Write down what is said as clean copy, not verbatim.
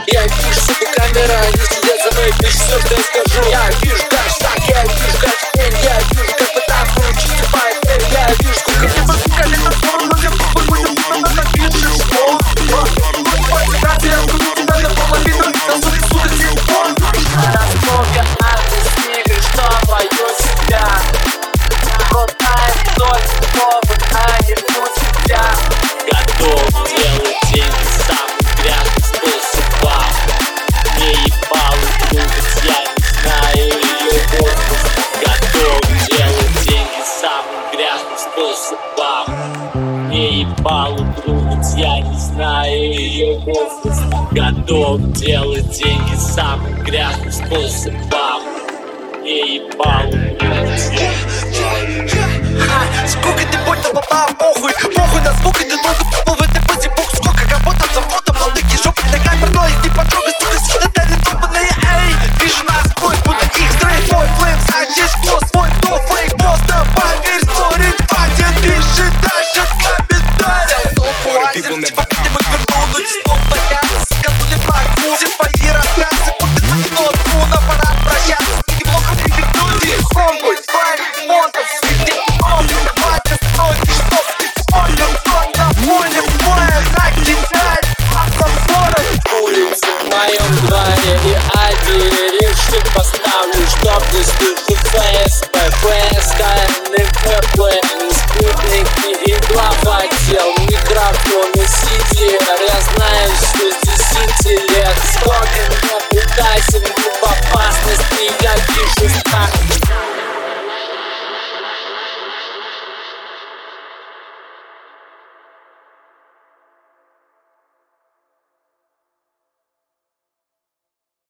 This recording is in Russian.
Я вижу, сука, камера, они следят за мной, пишут все, что я скажу. Я вижу, как шаг, я вижу, как хрень, я вижу, как пытаться научиться поэт. Я вижу, сколько либо, сука, либо сон, но я будем напишешь, что я буду тебя наполовину, это сука, телефон. Насколько объяснили, что мое себя хватает только повод, а не у тебя. Готов делать деньги самым грязным способом. Не ебало трубить, я не знаю ее возраст. Готов делать деньги самым грязным способом. Не ебало трубить, я не знаю ее возраст. Готов делать деньги самым грязным способом. Не ебало трубить, я не знаю. Сколько ты понял, попал, похуй, похуй на звук, и ты долго попал в этой позе, бог, сколько работал за фото, молодые жопы, ногами перной, не потрогай, сука, сильно дали долбаные, эй, вижу нас, бой, будто их стрейт, твой флейм, здесь кто свой, кто фейк, просто поверь, сори, хватит, пиши дальше в комментариях, толпу лазер, типа, где мы вернулись, снова я, сказали флаг, все твои рассказы, будто на кнопку, на пора прощаться, и плохо прикрепнули, хомбой, тварь, монтов, среди хватит сроки, чтоб ты понял, кто на поле, моя закидать, Улица в моем дворе и один решит поставлю, чтоб не слышал ФСБ, ФСК, НФП, спутники и глава тел, микрофон и